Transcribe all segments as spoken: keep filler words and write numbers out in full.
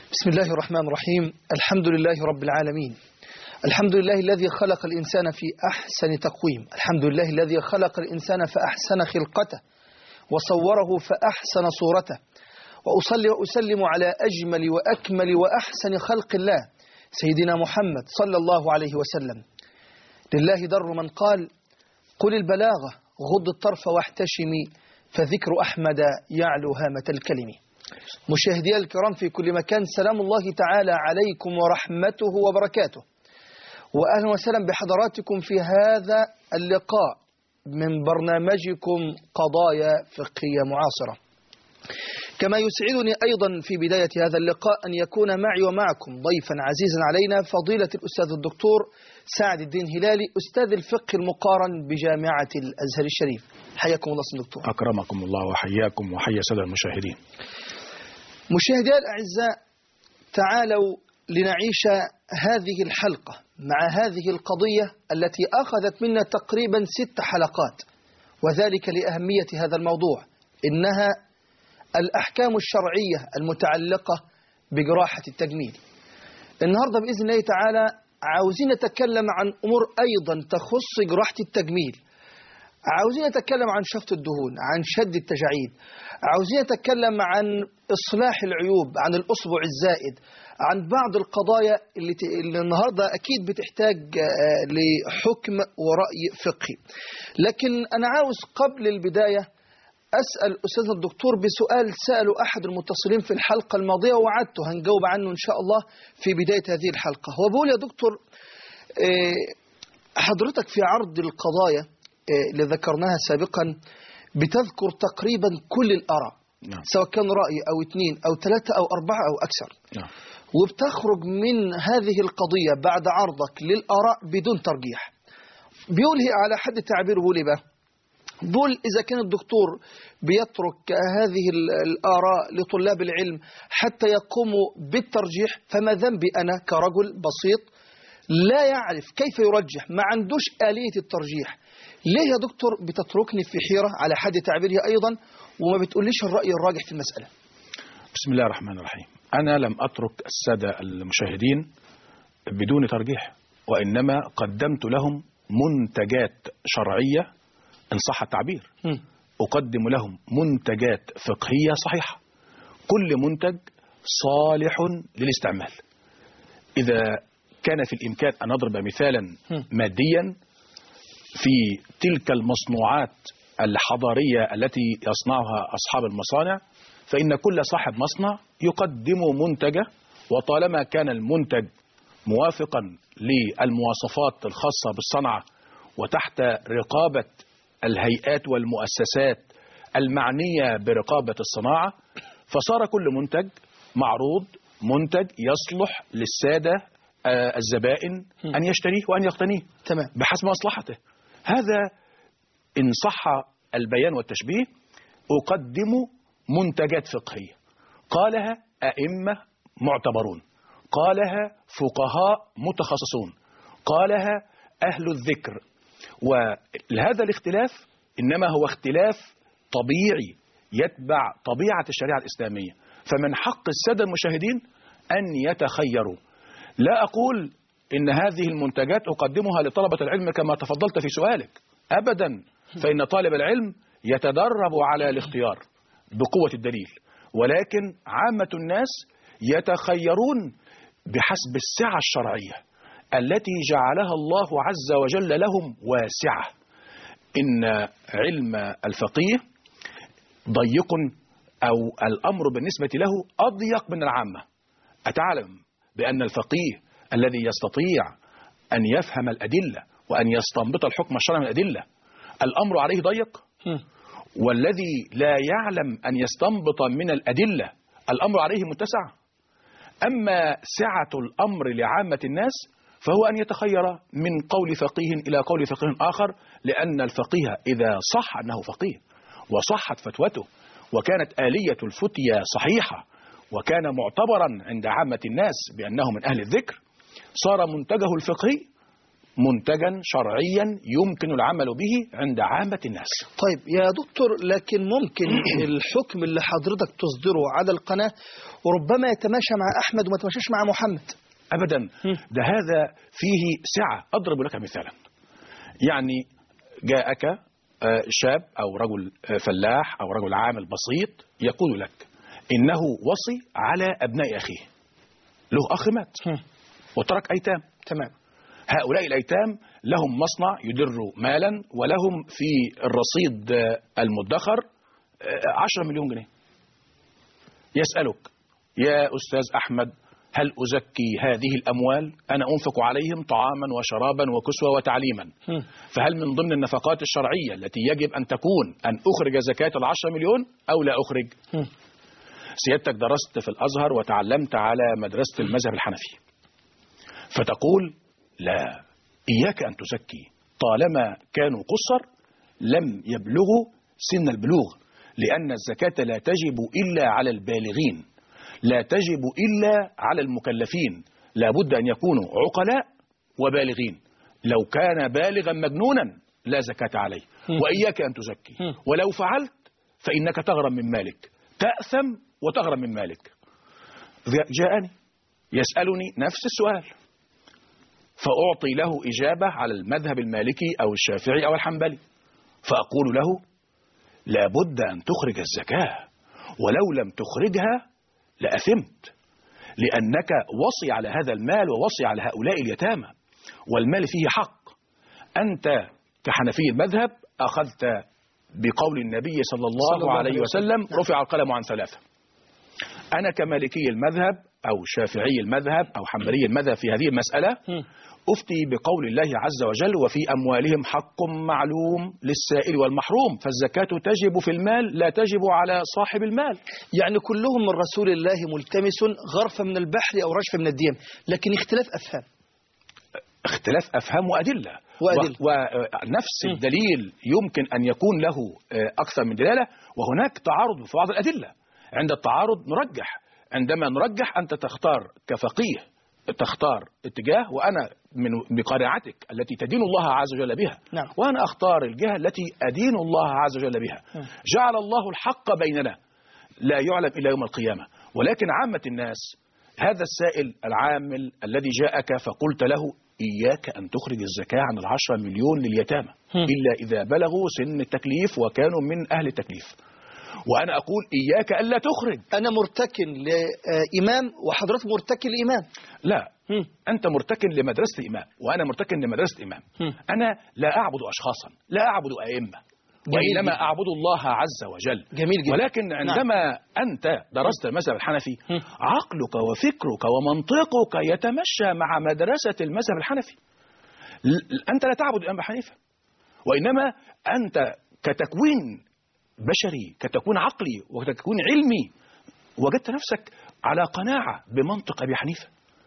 بسم الله الرحمن الرحيم. الحمد لله رب العالمين. الحمد لله الذي خلق الإنسان في أحسن تقويم. الحمد لله الذي خلق الإنسان فأحسن خلقته وصوره فأحسن صورته. وأصلي وأسلم على أجمل وأكمل وأحسن خلق الله سيدنا محمد صلى الله عليه وسلم. لله در من قال: قل البلاغة غض الطرف واحتشمي فذكر أحمد يعلو هامة الكلم. مشاهدي الكرام في كل مكان، سلام الله تعالى عليكم ورحمته وبركاته، وأهلا وسهلا بحضراتكم في هذا اللقاء من برنامجكم قضايا فقهية معاصرة. كما يسعدني أيضا في بداية هذا اللقاء أن يكون معي ومعكم ضيفا عزيزا علينا فضيلة الأستاذ الدكتور سعد الدين هلالي، أستاذ الفقه المقارن بجامعة الأزهر الشريف. حياكم الله سيدنا الدكتور. أكرمكم الله وحياكم وحيا سادة المشاهدين. مشاهدي الأعزاء، تعالوا لنعيش هذه الحلقة مع هذه القضية التي أخذت منا تقريبا ست حلقات، وذلك لأهمية هذا الموضوع. إنها الأحكام الشرعية المتعلقة بجراحة التجميل. النهاردة بإذن الله تعالى عاوزين نتكلم عن أمور أيضا تخص جراحة التجميل. عاوزين نتكلم عن شفط الدهون، عن شد التجاعيد، عاوزين نتكلم عن إصلاح العيوب، عن الأصبع الزائد، عن بعض القضايا اللي, ت... اللي النهاردة أكيد بتحتاج لحكم ورأي فقهي. لكن أنا عاوز قبل البداية أسأل أستاذنا الدكتور بسؤال سأله أحد المتصلين في الحلقة الماضية ووعدته هنجاوب عنه إن شاء الله في بداية هذه الحلقة. هو بيقول: يا دكتور، حضرتك في عرض القضايا اللي ذكرناها سابقا بتذكر تقريبا كل الآراء، نعم. سواء كان رأي أو اثنين أو ثلاثة أو أربعة أو أكثر، نعم. وبتخرج من هذه القضية بعد عرضك للآراء بدون ترجيح. بيقول على حد التعبير، بيقول إيه بقى؟ بيقول: إذا كان الدكتور بيترك هذه الآراء لطلاب العلم حتى يقوموا بالترجيح، فما ذنبي أنا كرجل بسيط لا يعرف كيف يرجح، ما عندوش آلية الترجيح؟ ليه يا دكتور بتتركني في حيرة على حد تعبيره أيضا وما بتقوليش الرأي الراجح في المسألة؟ بسم الله الرحمن الرحيم. أنا لم أترك السادة المشاهدين بدون ترجيح، وإنما قدمت لهم منتجات شرعية إن صح التعبير. م. أقدم لهم منتجات فقهية صحيحة، كل منتج صالح للاستعمال. إذا كان في الإمكان أن نضرب مثالا م. ماديا في تلك المصنوعات الحضارية التي يصنعها أصحاب المصانع، فإن كل صاحب مصنع يقدم منتجه، وطالما كان المنتج موافقا للمواصفات الخاصة بالصنعة وتحت رقابة الهيئات والمؤسسات المعنية برقابة الصناعة، فصار كل منتج معروض منتج يصلح للسادة الزبائن أن يشتريه وأن يقتنيه تمام بحسب مصلحته. هذا إن صح البيان والتشبيه. أقدم منتجات فقهية قالها أئمة معتبرون، قالها فقهاء متخصصون، قالها أهل الذكر. وهذا الاختلاف إنما هو اختلاف طبيعي يتبع طبيعة الشريعة الإسلامية، فمن حق السادة المشاهدين أن يتخيروا. لا أقول إن هذه المنتجات أقدمها لطلبة العلم كما تفضلت في سؤالك، أبدا، فإن طالب العلم يتدرب على الاختيار بقوة الدليل، ولكن عامة الناس يتخيرون بحسب السعة الشرعية التي جعلها الله عز وجل لهم واسعة. إن علم الفقيه ضيق، أو الأمر بالنسبة له أضيق من العامة. أتعلم بأن الفقيه الذي يستطيع أن يفهم الأدلة وأن يستنبط الحكم الشرعي من الأدلة الأمر عليه ضيق، والذي لا يعلم أن يستنبط من الأدلة الأمر عليه متسع. أما سعة الأمر لعامة الناس فهو أن يتخير من قول فقيه إلى قول فقيه آخر، لأن الفقيه إذا صح أنه فقيه وصحت فتوته وكانت آلية الفتية صحيحة وكان معتبرا عند عامة الناس بأنه من أهل الذكر، صار منتجه الفقهي منتجا شرعيا يمكن العمل به عند عامة الناس. طيب يا دكتور، لكن ممكن الحكم اللي حضرتك تصدره على القناة وربما يتماشى مع أحمد وما يتماشاش مع محمد. أبدا، ده هذا فيه سعة. أضرب لك مثالا، يعني جاءك شاب أو رجل فلاح أو رجل عامل بسيط يقول لك إنه وصي على أبناء أخيه، له أخ مات وترك أيتام. تمام. هؤلاء الأيتام لهم مصنع يدر مالا ولهم في الرصيد المدخر عشرة مليون جنيه. يسألك يا أستاذ أحمد، هل أزكي هذه الأموال؟ أنا أنفق عليهم طعاما وشرابا وكسوة وتعليما، فهل من ضمن النفقات الشرعية التي يجب أن تكون أن أخرج زكاة العشرة مليون أو لا أخرج؟ سيادتك درست في الأزهر وتعلمت على مدرسة المذهب الحنفي، فتقول لا، إياك أن تزكي طالما كانوا قصر لم يبلغوا سن البلوغ، لأن الزكاة لا تجب إلا على البالغين، لا تجب إلا على المكلفين، لا بد أن يكونوا عقلاء وبالغين. لو كان بالغا مجنونا لا زكاة عليه، وإياك أن تزكي، ولو فعلت فإنك تغرم من مالك، تأثم وتغرم من مالك. جاءني يسألني نفس السؤال، فأعطي له إجابة على المذهب المالكي أو الشافعي أو الحنبلي، فأقول له لابد أن تخرج الزكاة، ولو لم تخرجها لأثمت، لأنك وصي على هذا المال ووصي على هؤلاء اليتامى، والمال فيه حق. أنت كحنفي المذهب أخذت بقول النبي صلى الله, صلى الله عليه وسلم رفع القلم عن ثلاثة. أنا كمالكي المذهب أو شافعي المذهب أو حنبلي المذهب في هذه المسألة أفتي بقول الله عز وجل وفي أموالهم حق معلوم للسائل والمحروم، فالزكاة تجب في المال لا تجب على صاحب المال. يعني كلهم من رسول الله ملتمس غرفة من البحر أو رشفة من الديم، لكن اختلاف أفهام. اختلاف أفهام وأدلة، وأدلة. ونفس الدليل يمكن أن يكون له أكثر من دلالة، وهناك تعارض في بعض الأدلة. عند التعارض نرجح، عندما نرجح أنت تختار كفقيه تختار اتجاه، وأنا من بقناعتك التي تدين الله عز وجل بها، نعم. وأنا أختار الجهة التي أدين الله عز وجل بها. نعم. جعل الله الحق بيننا لا يعلم إلا يوم القيامة، ولكن عامة الناس، هذا السائل العامل الذي جاءك فقلت له إياك أن تخرج الزكاة عن العشرة مليون لليتامى إلا إذا بلغوا سن التكليف وكانوا من أهل التكليف، وأنا أقول إياك ألا تخرج. أنا مرتكن لإمام وحضرتك مرتكن لإمام. لا، هم. أنت مرتكن لمدرسة إمام وأنا مرتكن لمدرسة إمام. هم. أنا لا أعبد أشخاصا، لا أعبد أئمة، وإنما جدا. أعبد الله عز وجل. جميل جدا. ولكن عندما نعم. أنت درست المذهب الحنفي، هم. عقلك وفكرك ومنطقك يتمشى مع مدرسة المذهب الحنفي. أنت لا تعبد الإمام حنيفة، وإنما أنت كتكوين بشري، كتكون عقلي وكتكون علمي، وجدت نفسك على قناعة بمنطق أبي حنيفة،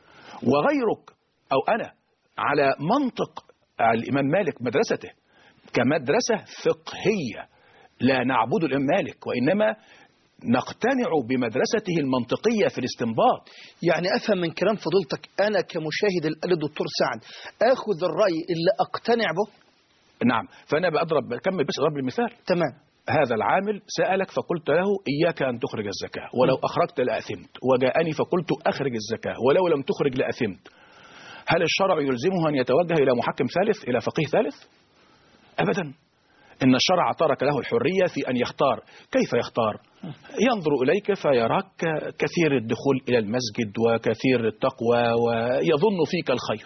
وغيرك أو أنا على منطق الإمام مالك مدرسته كمدرسة فقهية. لا نعبد الإمام مالك، وإنما نقتنع بمدرسته المنطقية في الاستنباط. يعني أفهم من كلام فضيلتك أنا كمشاهد الآن الدكتور سعد أخذ الرأي اللي أقتنع به. نعم، فأنا بأضرب بكمل بس أضرب المثال. تمام. هذا العامل سألك فقلت له إياك أن تخرج الزكاة، ولو أخرجت لأثمت، وجاءني فقلت أخرج الزكاة ولو لم تخرج لأثمت. هل الشرع يلزمه أن يتوجه إلى محكم ثالث، إلى فقيه ثالث؟ أبدا. إن الشرع ترك له الحرية في أن يختار. كيف يختار؟ ينظر إليك فيراك كثير الدخول إلى المسجد وكثير التقوى ويظن فيك الخير،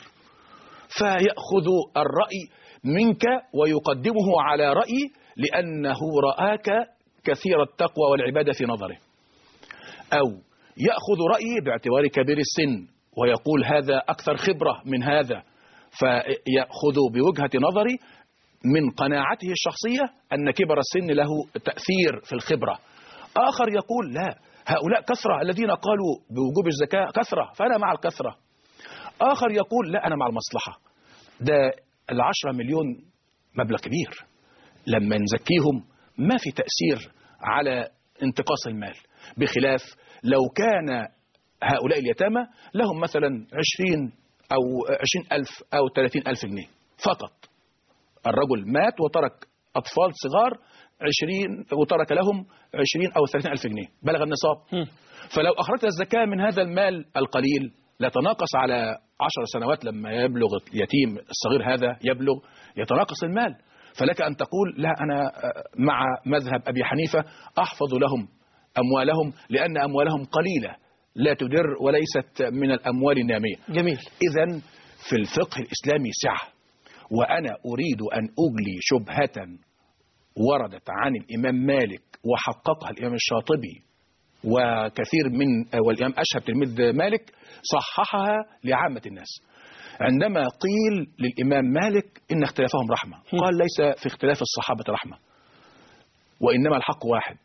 فيأخذ الرأي منك ويقدمه على رأي لأنه رآك كثير التقوى والعبادة في نظره، أو يأخذ رأيي باعتبار كبير السن ويقول هذا أكثر خبرة من هذا، فيأخذ بوجهة نظري من قناعته الشخصية أن كبر السن له تأثير في الخبرة. آخر يقول لا، هؤلاء كثرة الذين قالوا بوجوب الزكاة كثرة فأنا مع الكثرة. آخر يقول لا، أنا مع المصلحة. ده العشرة مليون مبلغ كبير، لما نزكيهم ما في تأثير على انتقاص المال، بخلاف لو كان هؤلاء اليتامى لهم مثلا عشرين أو عشرين ألف أو ثلاثين ألف جنيه، فقط. الرجل مات وترك أطفال صغار عشرين وترك لهم عشرين أو ثلاثين ألف جنيه بلغ النصاب. فلو أخرجت الزكاة من هذا المال القليل لتناقص على عشر سنوات، لما يبلغ اليتيم الصغير هذا يبلغ يتناقص المال. فلك أن تقول لا، أنا مع مذهب أبي حنيفة أحفظ لهم أموالهم لأن أموالهم قليلة لا تدر وليست من الأموال النامية. جميل. إذن في الفقه الإسلامي سعة، وأنا أريد أن أجلي شبهة وردت عن الإمام مالك وحققها الإمام الشاطبي وكثير من والإمام أشهب تلميذ مالك صححها لعامة الناس. عندما قيل للإمام مالك إن اختلافهم رحمة، قال ليس في اختلاف الصحابة رحمة، وإنما الحق واحد.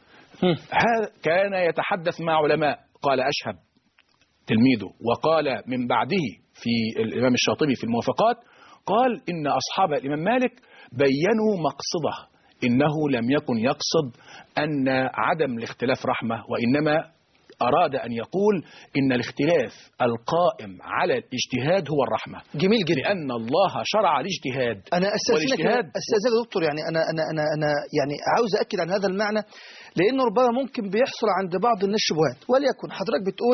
هذا كان يتحدث مع علماء، قال أشهب تلميذه وقال من بعده في الإمام الشاطبي في الموافقات، قال إن أصحاب الإمام مالك بيّنوا مقصده، إنه لم يكن يقصد أن عدم الاختلاف رحمة، وإنما أراد أن يقول إن الاختلاف القائم على الاجتهاد هو الرحمة. جميل جدا. لأن الله شرع الاجتهاد. أنا أستاذنك أستاذنك يا دكتور، يعني أنا أنا أنا أنا يعني عاوز أكد عن هذا المعنى، لأنه ربما ممكن بيحصل عند بعض الناس شبهات. وليكن حضرتك بتقول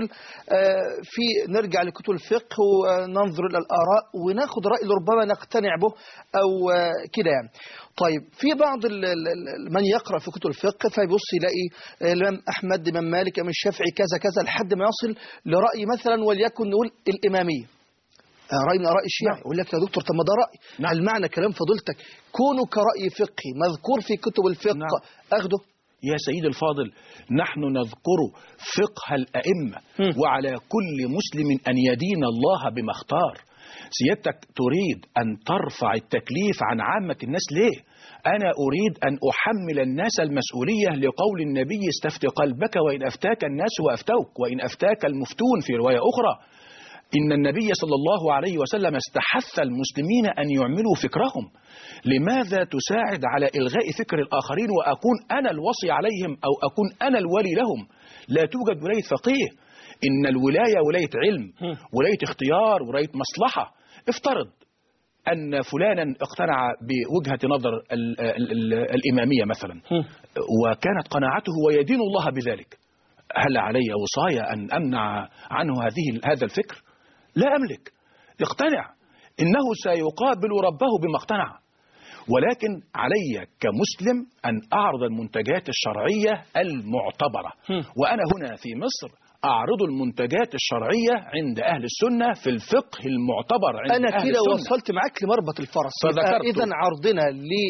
في نرجع لكتب الفقه وننظر إلى الآراء وناخد رأي اللي ربما نقتنع به أو كده يعني. طيب في بعض من يقرأ في كتب الفقه فيبص يلاقي الإمام أحمد، الإمام مالك، الإمام الشافعي كذا كذا لحد ما يصل لرأي مثلا وليكن نقول الإمامية، رأي من آراء الشيعة. يقول لك يا دكتور طب ما ده رأي. نعم. المعنى كلام فضيلتك كونه كرأي فقهي مذكور في كتب الفقه. نعم. أخده يا سيد الفاضل، نحن نذكر فقه الأئمة م. وعلى كل مسلم أن يدين الله بما اختار. سيادتك تريد أن ترفع التكليف عن عامة الناس ليه؟ أنا أريد أن أحمل الناس المسؤولية لقول النبي استفت قلبك وإن أفتاك الناس وأفتوك، وإن أفتاك المفتون في رواية أخرى. إن النبي صلى الله عليه وسلم استحث المسلمين أن يعملوا فكرهم. لماذا تساعد على إلغاء فكر الآخرين وأكون أنا الوصي عليهم أو أكون أنا الولي لهم؟ لا توجد ولاية فقيه، إن الولاية ولاية علم، ولاية اختيار، ولاية مصلحة. افترض أن فلانا اقتنع بوجهة نظر ال ال ال الإمامية مثلا وكانت قناعته ويدين الله بذلك، هل علي وصاية أن أمنع عنه هذه هذا الفكر؟ لا أملك. اقتنع، إنه سيقابل ربه بما اقتنع. ولكن علي كمسلم أن أعرض المنتجات الشرعية المعتبرة. وأنا هنا في مصر أعرض المنتجات الشرعية عند أهل السنة في الفقه المعتبر عند أنا أهل كده السنة. وصلت معاك لمربط الفرس. إذن عرضنا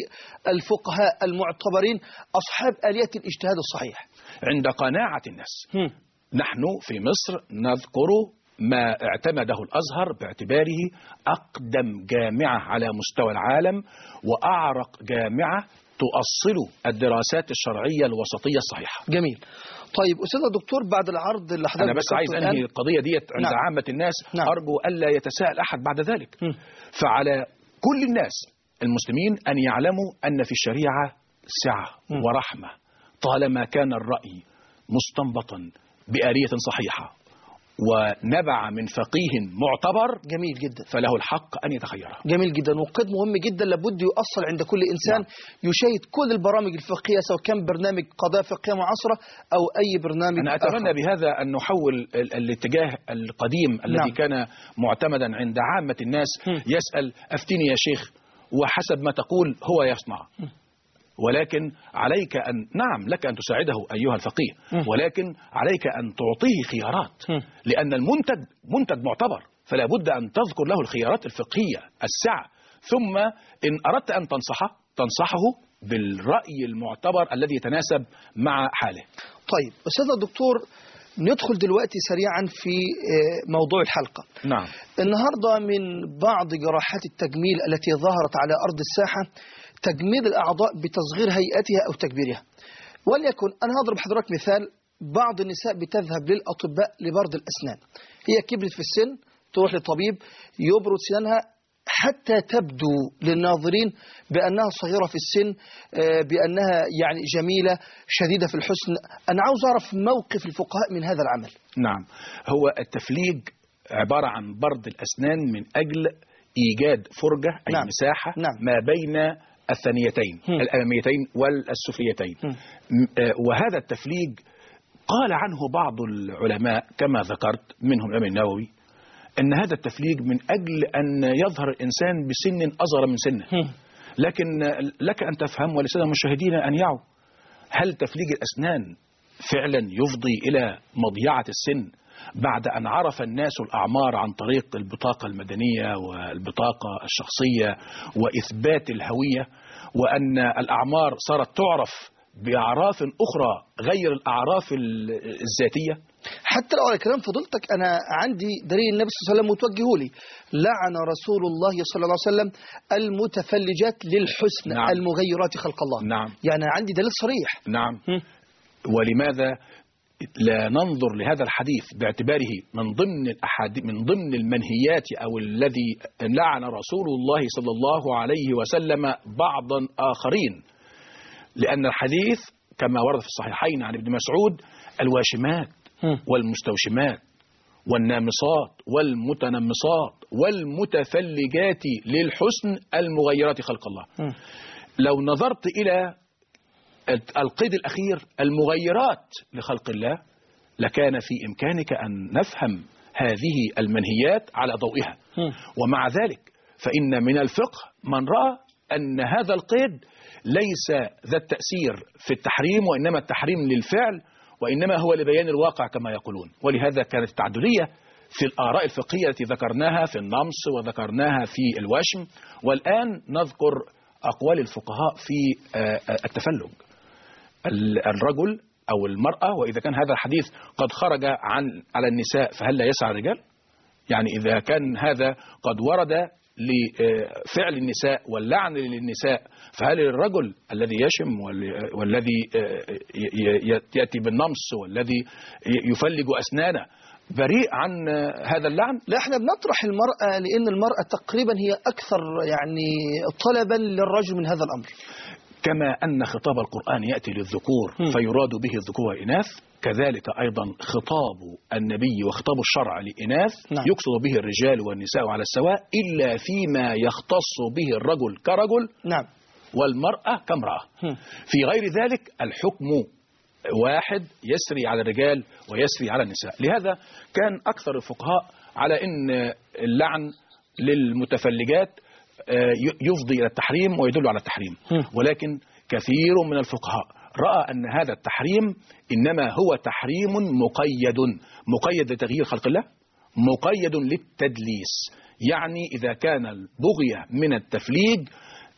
للفقهاء المعتبرين أصحاب آلية الاجتهاد الصحيح عند قناعة الناس. هم. نحن في مصر نذكر ما اعتمده الأزهر باعتباره أقدم جامعة على مستوى العالم وأعرق جامعة تؤصل الدراسات الشرعية الوسطية الصحيحة. جميل. طيب أستاذ الدكتور، بعد العرض اللي حضرتك أنا بس عايز أنهي القضية ديت عند نعم. عامة الناس. نعم. أرجو ألا يتساءل أحد بعد ذلك. م. فعلى كل الناس المسلمين أن يعلموا أن في الشريعة سعة م. ورحمة، طالما كان الرأي مستنبطا بآلية صحيحة ونبع من فقيه معتبر. جميل جدا. فله الحق أن يتخيرها. جميل جدا. وقد مهم جدا لابد يؤصل عند كل إنسان. نعم. يشاهد كل البرامج الفقهية سواء كان برنامج قضايا فقهية معاصرة أو أي برنامج. أنا أتمنى آخر. بهذا أن نحول الاتجاه القديم الذي نعم. كان معتمدا عند عامة الناس م. يسأل أفتني يا شيخ وحسب ما تقول هو يصنع. م. ولكن عليك أن نعم لك أن تساعده أيها الفقيه، ولكن عليك أن تعطيه خيارات، لأن المنتج منتج معتبر، فلا بد أن تذكر له الخيارات الفقهية السعة، ثم إن أردت أن تنصحه تنصحه بالرأي المعتبر الذي يتناسب مع حاله. طيب أستاذ الدكتور، ندخل دلوقتي سريعا في موضوع الحلقة. نعم. النهاردة من بعض جراحات التجميل التي ظهرت على أرض الساحة تجميل الأعضاء بتصغير هيئتها أو تكبيرها. وليكن أنا هضرب حضرتك مثال، بعض النساء بتذهب للأطباء لبرد الأسنان، هي كبرت في السن تروح للطبيب يبرد سنانها حتى تبدو للناظرين بأنها صغيرة في السن، بأنها يعني جميلة شديدة في الحسن. أنا عاوز أعرف موقف الفقهاء من هذا العمل. نعم، هو التفليج عبارة عن برد الأسنان من أجل إيجاد فرجة أي نعم. مساحة نعم. ما بين الثانيتين هم. الأماميتين والسفليتين. هم. وهذا التفليج قال عنه بعض العلماء كما ذكرت منهم الإمام النووي أن هذا التفليج من أجل أن يظهر الإنسان بسن أصغر من سنه. هم. لكن لك أن تفهم ولسنا المشاهدين أن يعوا، هل تفليج الأسنان فعلا يفضي إلى مضيعة السن بعد أن عرف الناس الأعمار عن طريق البطاقة المدنية والبطاقة الشخصية وإثبات الهوية، وأن الأعمار صارت تعرف بأعراف أخرى غير الأعراف الذاتية؟ حتى لو على كلام فضلتك أنا عندي دليل النبي صلى الله عليه وسلم متوجهه لي، لعن رسول الله صلى الله عليه وسلم المتفلجات للحسن. نعم. المغيرات خلق الله. نعم. يعني عندي دليل صريح. نعم. م. ولماذا لا ننظر لهذا الحديث باعتباره من ضمن الأحاديث من ضمن المنهيات أو الذي لعن رسول الله صلى الله عليه وسلم بعضا آخرين؟ لأن الحديث كما ورد في الصحيحين عن ابن مسعود الواشمات والمستوشمات والنامصات والمتنمصات والمتفلجات للحسن المغيرات خلق الله. م. لو نظرت إلى القيد الأخير المغيرات لخلق الله لكان في إمكانك أن نفهم هذه المنهيات على ضوئها. م. ومع ذلك فإن من الفقه من رأى أن هذا القيد ليس ذا التأثير في التحريم، وإنما التحريم للفعل، وإنما هو لبيان الواقع كما يقولون. ولهذا كانت التعددية في الآراء الفقهية التي ذكرناها في النمص وذكرناها في الوشم، والآن نذكر أقوال الفقهاء في التفلج. الرجل أو المرأة، وإذا كان هذا الحديث قد خرج عن على النساء فهل لا يسعى الرجال؟ يعني إذا كان هذا قد ورد لفعل النساء واللعن للنساء فهل الرجل الذي يشم والذي يأتي بالنمص والذي يفلج أسنانه بريء عن هذا اللعن؟ لا، احنا بنطرح المرأة لأن المرأة تقريبا هي أكثر يعني طلبا للرجل من هذا الأمر. كما أن خطاب القرآن يأتي للذكور م. فيراد به الذكور والإناث، كذلك أيضا خطاب النبي وخطاب الشرع لإناث نعم. يقصد به الرجال والنساء على السواء إلا فيما يختص به الرجل كرجل نعم. والمرأة كامرأة. م. في غير ذلك الحكم واحد يسري على الرجال ويسري على النساء. لهذا كان أكثر الفقهاء على أن اللعن للمتفلجات يفضي إلى التحريم ويدل على التحريم، ولكن كثير من الفقهاء رأى أن هذا التحريم إنما هو تحريم مقيد، مقيد لتغيير خلق الله، مقيد للتدليس. يعني إذا كان البغية من التفليج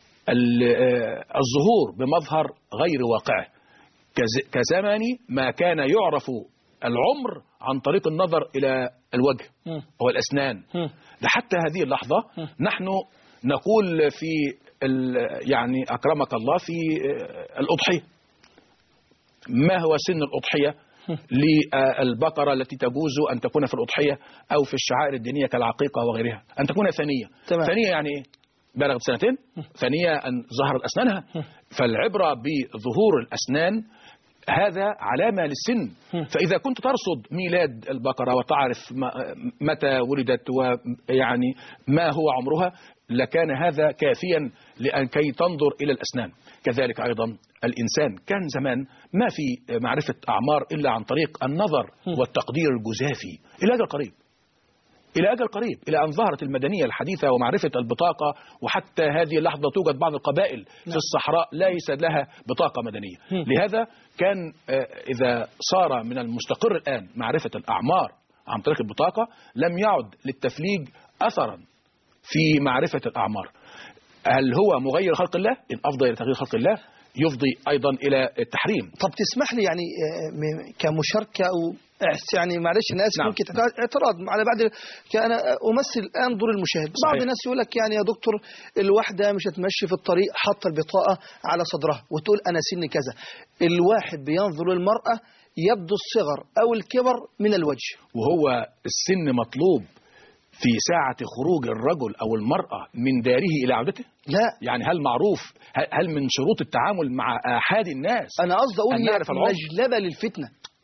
الظهور بمظهر غير واقعه كزمن ما كان يعرف العمر عن طريق النظر إلى الوجه والأسنان. لحتى هذه اللحظة نحن نقول في يعني أكرمك الله في الأضحية، ما هو سن الأضحية للبقرة التي تجوز أن تكون في الأضحية أو في الشعائر الدينية كالعقيقة وغيرها؟ أن تكون ثانية. تمام. ثانية يعني إيه؟ بلغت سنتين. ثانية أن ظهرت أسنانها. فالعبرة بظهور الأسنان هذا علامة للسن. فإذا كنت ترصد ميلاد البقرة وتعرف متى ولدت ويعني ما هو عمرها لكان هذا كافيا لكي تنظر إلى الأسنان. كذلك أيضا الإنسان كان زمان ما في معرفة أعمار إلا عن طريق النظر والتقدير الجزافي إلى أجل قريب إلى أجل قريب إلى أن ظهرت المدنية الحديثة ومعرفة البطاقة. وحتى هذه اللحظة توجد بعض القبائل في الصحراء ليس لها بطاقة مدنية. لهذا كان إذا صار من المستقر الآن معرفة الأعمار عن طريق البطاقة لم يعد للتفليج أثرا في معرفة الأعمار. هل هو مغير خلق الله؟ إن أفضل إلى تغيير خلق الله يفضي أيضا إلى التحريم. طب تسمح لي يعني كمشاركة أو يعني معلش أنا آسف. نعم. ممكن اعتراض على بعد أنا أمثل الآن دور المشاهد. بعض الناس يقول لك يعني يا دكتور الواحدة مش هتمشي في الطريق حاطة البطاقة على صدرها وتقول أنا سني كذا. الواحد بينظر للمرأة يبدو الصغر أو الكبر من الوجه، وهو السن مطلوب في ساعة خروج الرجل أو المرأة من داره إلى عودته؟ لا. يعني هل معروف هل من شروط التعامل مع آحاد الناس أنا قصدي أقول هي مجلبة للفتنة؟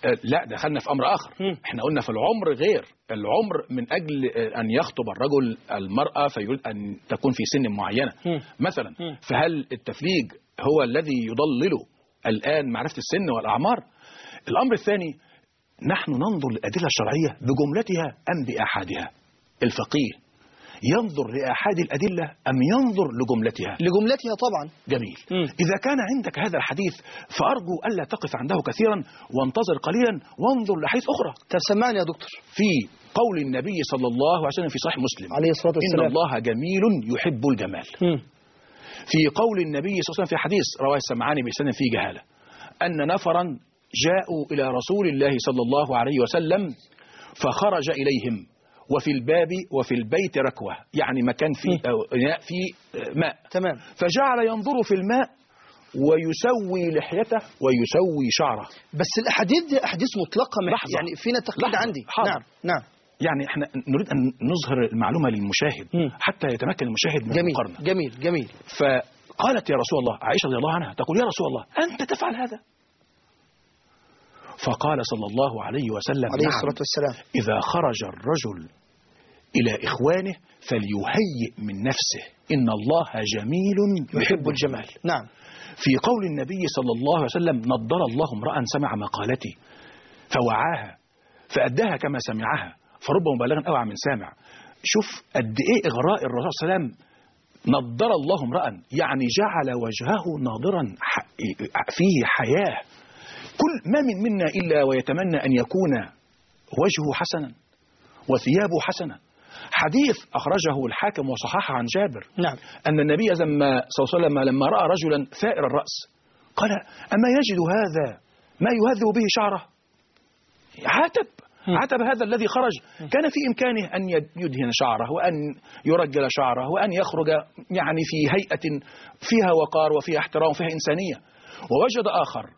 لا دخلنا في أمر آخر. م. احنا قلنا في العمر غير. العمر من أجل أن يخطب الرجل المرأة فيريد أن تكون في سن معينة م. مثلا. م. فهل التفليج هو الذي يضلل الآن معرفة السن والأعمار؟ الأمر الثاني، نحن ننظر للأدلة الشرعية بجملتها أم بأحادها؟ الفقيه ينظر لأحد الأدلة أم ينظر لجملتها؟ لجملتها طبعا. جميل. م. إذا كان عندك هذا الحديث فأرجو ألا تقف عنده كثيرا وانتظر قليلا وانظر لحديث أخرى. تسمعني يا دكتور. في قول النبي صلى الله عليه وسلم في صحيح مسلم عليه الصلاة والسلام: إن الله جميل يحب الجمال. م. في قول النبي صلى الله عليه وسلم في حديث رواه السمعاني بإسناد فيه جهالة أن نفرا جاءوا إلى رسول الله صلى الله عليه وسلم فخرج إليهم وفي الباب وفي البيت ركوة، يعني مكان فيه إناء فيه ماء. تمام. فجعل ينظر في الماء ويسوي لحيته ويسوي شعره. بس الأحاديث دي أحاديث مطلقة، يعني فينا تقليد عندي. حاضر. نعم نعم. يعني احنا نريد أن نظهر المعلومة للمشاهد م. حتى يتمكن المشاهد من جميل. المقارنة. جميل جميل. فقالت يا رسول الله، عائشة رضي الله عنها تقول: يا رسول الله أنت تفعل هذا؟ فقال صلى الله عليه وسلم: عليه الصلاة والسلام: إذا خرج الرجل إلى إخوانه فليهيئ من نفسه إن الله جميل يحب الجمال. نعم. في قول النبي صلى الله عليه وسلم: نضر الله امرأ سمع مقالتي فوعاها فأداها كما سمعها فرب مبالغا أوعى من سامع. شوف قد إيه إغراء الرسول صلى الله عليه وسلم. نضر الله امرأ يعني جعل وجهه ناضرا فيه حياة. كل ما من منا إلا ويتمنى أن يكون وجهه حسنا وثيابه حسنة. حديث أخرجه الحاكم وصححه عن جابر نعم. أن النبي صلى الله عليه وسلم لما رأى رجلا ثائر الرأس قال: أما يجد هذا ما يهذب به شعره؟ عاتب عاتب هذا الذي خرج. كان في إمكانه أن يدهن شعره وأن يرجل شعره وأن يخرج يعني في هيئة فيها وقار وفيها احترام وفيها إنسانية. ووجد آخر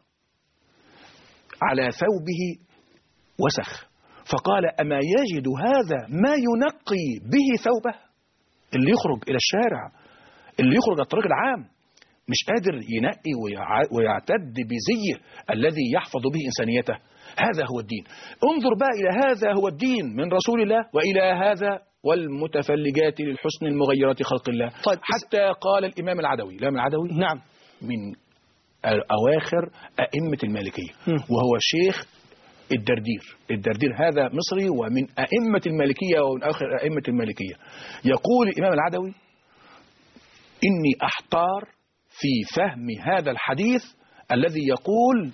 على ثوبه وسخ فقال: أما يجد هذا ما ينقي به ثوبه؟ اللي يخرج إلى الشارع، اللي يخرج الطريق العام مش قادر ينقي ويعتد بزيه الذي يحفظ به إنسانيته. هذا هو الدين. انظر بقى إلى هذا هو الدين من رسول الله وإلى هذا والمتفلجات للحسن المغيرات خلق الله. طيب حتى قال الإمام العدوي الإمام العدوي نعم من أواخر أئمة المالكية م. وهو شيخ الدردير. الدردير هذا مصري ومن أئمة المالكية ومن آخر أئمة المالكية. يقول الإمام العدوي: إني أحتار في فهم هذا الحديث الذي يقول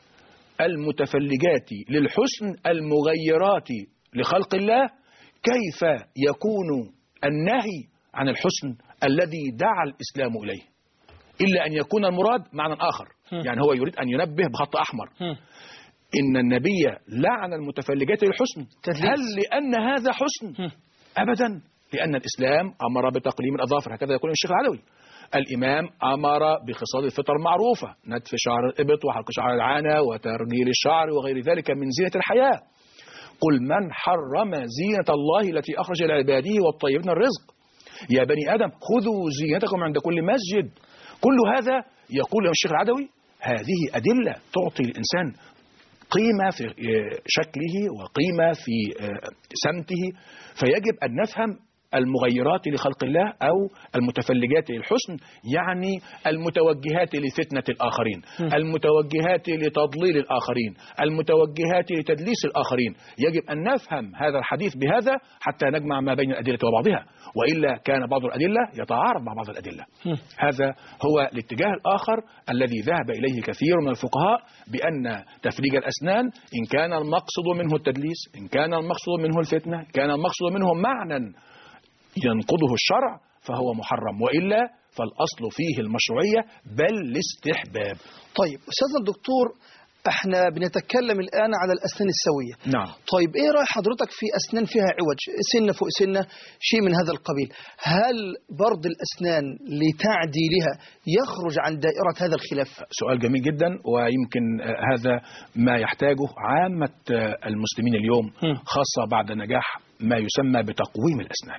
المتفلجات للحسن المغيرات لخلق الله، كيف يكون النهي عن الحسن الذي دعا الإسلام إليه، إلا أن يكون المراد معنى آخر. يعني هو يريد أن ينبه بخط أحمر إن النبي لعن المتفلجات للحسن. هل لأن هذا حسن؟ أبدا، لأن الإسلام أمر بتقليم الأظافر. هكذا يقول الشيخ العدوي. الإمام أمر بخصال الفطر المعروفة: نتف شعر الإبط وحلق شعر العانة وترجيل الشعر وغير ذلك من زينة الحياة. قل من حرم زينة الله التي أخرج لعباده والطيبين الرزق، يا بني آدم خذوا زينتكم عند كل مسجد. كل هذا يقول له الشيخ العدوي هذه أدلة تعطي الإنسان قيمة في شكله وقيمة في سمته. فيجب أن نفهم المغيرات لخلق الله أو المتفلجات للحسن، يعني المتوجهات لفتنة الآخرين، المتوجهات لتضليل الآخرين، المتوجهات لتدليس الآخرين. يجب أن نفهم هذا الحديث بهذا حتى نجمع ما بين الأدلة وبعضها، وإلا كان بعض الأدلة يتعارض مع بعض الأدلة. هذا هو الاتجاه الآخر الذي ذهب إليه كثير من الفقهاء، بأن تفليج الأسنان إن كان المقصد منه التدليس، إن كان المقصد منه الفتنة، إن كان المقصد منه معنى ينقضه الشرع فهو محرم، وإلا فالأصل فيه المشروعية بل الاستحباب. طيب أستاذنا الدكتور، احنا بنتكلم الآن على الأسنان السوية. نعم. طيب ايه رأي حضرتك في أسنان فيها عوج، سنة فوق سنة، شيء من هذا القبيل؟ هل برض الأسنان لتعديلها يخرج عن دائرة هذا الخلاف؟ سؤال جميل جدا، ويمكن هذا ما يحتاجه عامة المسلمين اليوم، خاصة بعد نجاح ما يسمى بتقويم الأسنان.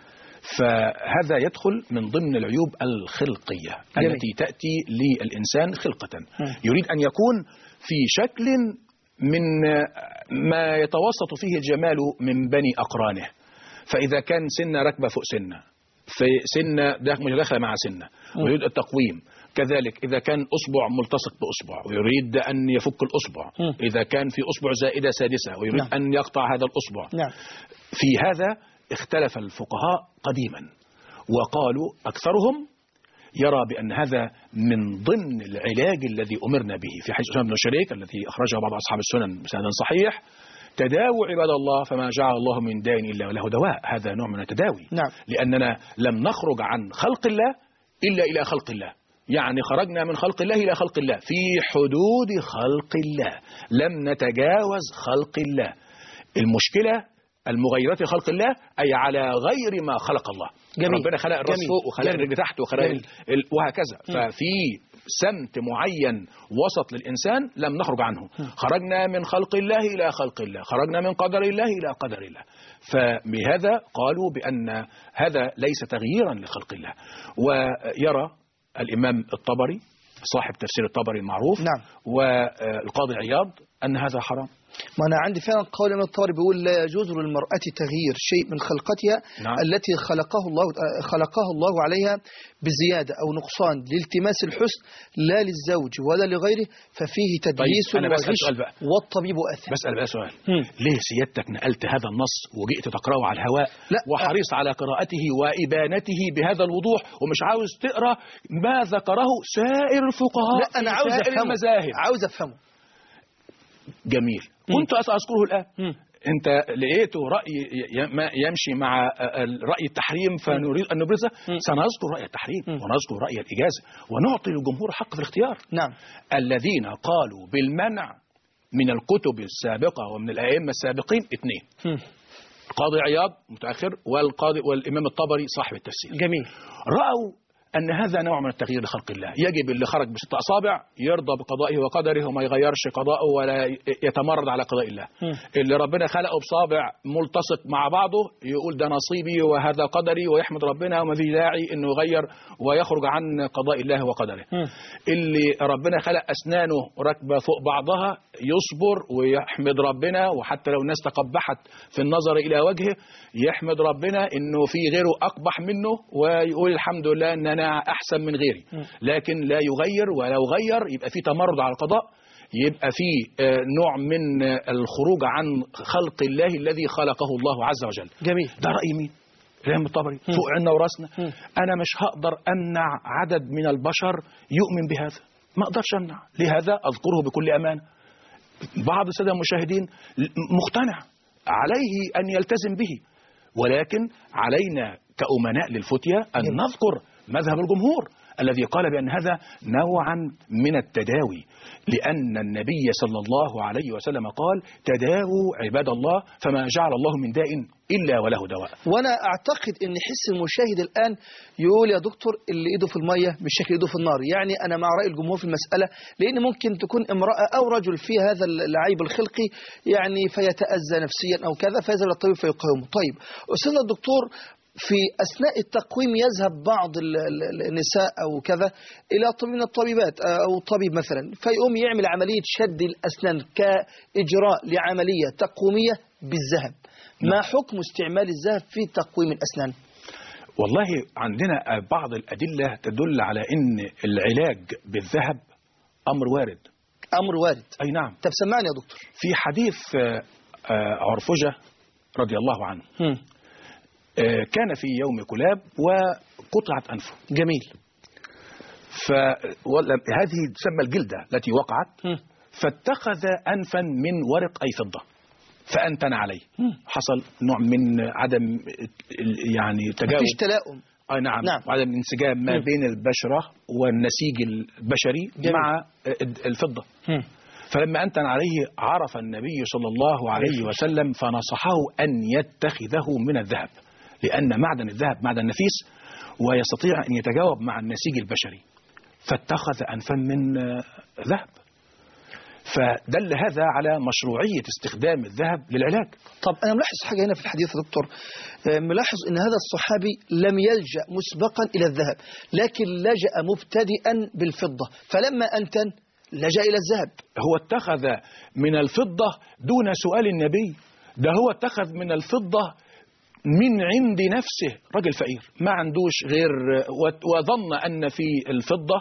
فهذا يدخل من ضمن العيوب الخلقية جميل. التي تأتي للإنسان خلقة. يريد أن يكون في شكل من ما يتوسط فيه الجمال من بني أقرانه. فإذا كان سنة راكبة فوق سنة، في سنة داخلة مع سنة ويريد التقويم، كذلك إذا كان أصبع ملتصق بأصبع ويريد أن يفك الأصبع، إذا كان في أصبع زائدة سادسة ويريد نعم. أن يقطع هذا الأصبع نعم. في هذا اختلف الفقهاء قديما، وقالوا أكثرهم يرى بأن هذا من ضمن العلاج الذي أمرنا به في حديث أسامة بن شريك الذي أخرجه بعض أصحاب السنن بسند صحيح: تداووا عباد الله فما جعل الله من داء إلا وله دواء. هذا نوع من التداوي نعم. لأننا لم نخرج عن خلق الله إلا إلى خلق الله، يعني خرجنا من خلق الله إلى خلق الله في حدود خلق الله، لم نتجاوز خلق الله. المشكلة المغيرات في خلق الله أي على غير ما خلق الله. جميل. ربنا خلق الراس فوق وخلق الرجل تحت وخلق ال... وهكذا. م. ففي سمت معين وسط للإنسان لم نخرج عنه. م. خرجنا من خلق الله إلى خلق الله، خرجنا من قدر الله إلى قدر الله. فبهذا قالوا بأن هذا ليس تغييرا لخلق الله. ويرى الإمام الطبري صاحب تفسير الطبري المعروف نعم. والقاضي عياض أن هذا حرام. ما أنا عندي فعلا قول من الطبري بيقول لا يجوز للمرأة تغيير شيء من خلقتها نعم. التي خلقه الله خلقه الله عليها بزيادة أو نقصان لالتماس الحسن لا للزوج ولا لغيره، ففيه تدليس طيب وغش والطبيب أثم. بسأل بقى سؤال، ليه سيادتك نقلت هذا النص وجئت تقرأه على الهواء لا. وحريص على قراءته وإبانته بهذا الوضوح ومش عاوز تقرأ ما ذكره سائر الفقهاء؟ لا أنا عاوز أفهمه المذاهب. عاوز أفهمه. جميل. كنت أذكره الآن. م. أنت لقيته رأي يمشي مع رأي التحريم فنريد أن نبرزه. م. سنذكر رأي التحريم م. ونذكر رأي الإجازة ونعطي للجمهور حق في الاختيار. نعم. الذين قالوا بالمنع من الكتب السابقة ومن الأئمة السابقين اثنين، م. القاضي عياض متأخر والقاضي والإمام الطبري صاحب التفسير. جميل. رأوا أن هذا نوع من التغيير لخلق الله، يجب اللي خرج بست أصابع يرضى بقضائه وقدره وما يغيرش قضاءه ولا يتمرد على قضاء الله. م. اللي ربنا خلقه بصابع ملتصق مع بعضه يقول ده نصيبي وهذا قدري ويحمد ربنا وما في داعي إنه يغير ويخرج عن قضاء الله وقدره. م. اللي ربنا خلق أسنانه راكبة فوق بعضها يصبر ويحمد ربنا، وحتى لو الناس تقبحت في النظر إلى وجهه يحمد ربنا إنه في غيره أقبح منه ويقول الحمد لله إن أنا أحسن من غيري، لكن لا يغير، ولو غير يبقى في تمرد على القضاء، يبقى في نوع من الخروج عن خلق الله الذي خلقه الله عز وجل. جميل. ده رأي مين؟ الإمام الطبري فوق عنا وراسنا. أنا مش هقدر أمنع عدد من البشر يؤمن بهذا، ما أقدرش أمنع، لهذا أذكره بكل أمانة. بعض السادة المشاهدين مقتنع عليه أن يلتزم به، ولكن علينا كأمناء للفتية أن نذكر مذهب الجمهور الذي قال بأن هذا نوعا من التداوي، لأن النبي صلى الله عليه وسلم قال تداووا عباد الله فما جعل الله من داء إلا وله دواء. وأنا أعتقد أن حس المشاهد الآن يقول يا دكتور اللي إيده في المية مش شكل إيده في النار، يعني أنا مع رأي الجمهور في المسألة، لأن ممكن تكون امرأة أو رجل في هذا العيب الخلقي يعني فيتأذى نفسيا أو كذا فيذهب للطبيب فيقاومه. طيب أستاذنا الدكتور، في أثناء التقويم يذهب بعض النساء أو كذا إلى طبيب من الطبيبات أو طبيب مثلا فيقوم يعمل عملية شد الأسنان كإجراء لعملية تقويمية بالذهب. ما حكم استعمال الذهب في تقويم الأسنان؟ والله عندنا بعض الأدلة تدل على أن العلاج بالذهب أمر وارد. أمر وارد. أي نعم. طب سمعني يا دكتور. في حديث عرفجة رضي الله عنه. م. كان في يوم كلاب وقطعت أنفه. جميل. فهذه تسمى الجلدة التي وقعت. م. فاتخذ أنفا من ورق أي فضة فأنتن عليه. م. حصل نوع من عدم يعني تجاوب. مفيش تلاؤم. أي نعم. نعم. وعدم انسجام ما م. بين البشرة والنسيج البشري. جميل. مع الفضة. م. فلما أنتن عليه عرف النبي صلى الله عليه وسلم فنصحه أن يتخذه من الذهب، لأن معدن الذهب معدن نفيس ويستطيع أن يتجاوب مع النسيج البشري، فاتخذ أنفا من ذهب. فدل هذا على مشروعية استخدام الذهب للعلاج. طب أنا ملاحظ حاجة هنا في الحديث يا دكتور، ملاحظ أن هذا الصحابي لم يلجأ مسبقا إلى الذهب، لكن لجأ مبتدئا بالفضة، فلما أنتن لجأ إلى الذهب. هو اتخذ من الفضة دون سؤال النبي، ده هو اتخذ من الفضة من عند نفسه. رجل فقير ما عندوش غير، وظن أن في الفضة